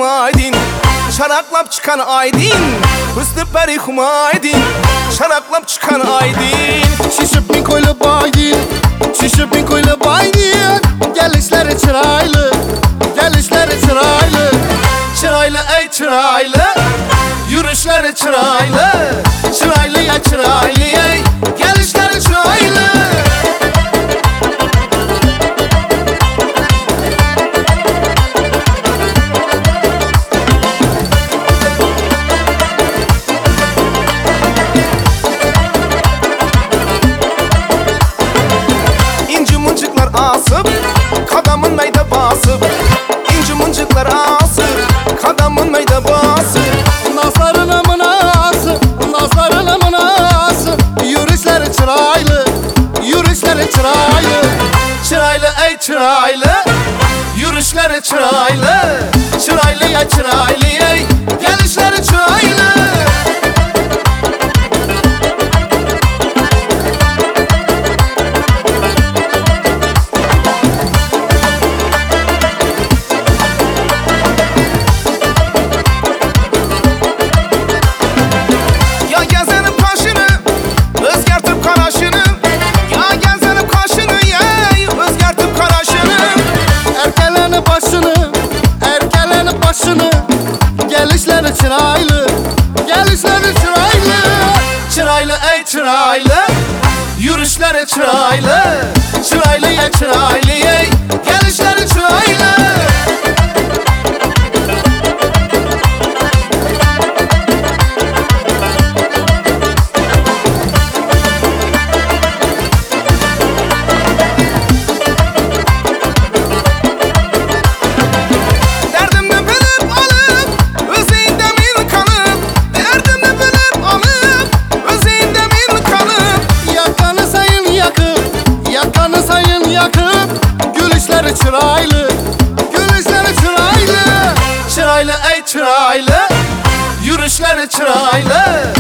Humaydin, şaraklap çıkan Aydin. Hüsnü peri Humaydin, şaraklap çıkan Aydin. Şişip Miko'yla baydin, şişip Miko'yla baydin. Gelişleri çıraylı, gelişleri çıraylı. Çıraylı ey çıraylı, yürüyüşleri çıraylı. Çıraylı ya çıraylı ey, gelişleri çıraylı. İnci mıncıklar asıp, kadamın meyde basıp. İnci mıncıklar asıp, kadamın meyde basıp. Nazlarına mınası, nazlarına mınası. Yürüyüşleri çıraylı, yürüyüşleri çıraylı. Çıraylı ey çıraylı, yürüyüşleri çıraylı. Çıraylı ya çıraylı ey, gelişleri çıraylı. Ya gezenin kaşını, özgertip karaşını. Ya gezenin kaşını ey, özgertip karaşını. Erkelenin başını, erkelenin başını. Gelişleri çıraylı, gelişleri çıraylı. Çıraylı ey çıraylı, yürüyüşleri çıraylı. Çıraylı ya çıraylı ey, gelişleri çıraylı. Derdimni bilip alıp, özeyinde min kalıp. Derdimni bilip alıp, özeyinde min kalıp. Yakanı sayın yakıp, yakanı sayın yakıp. Gülüşleri çıraylı, gülüşleri çıraylı. Çıraylı ey çıraylı, yürüyüşleri çıraylı.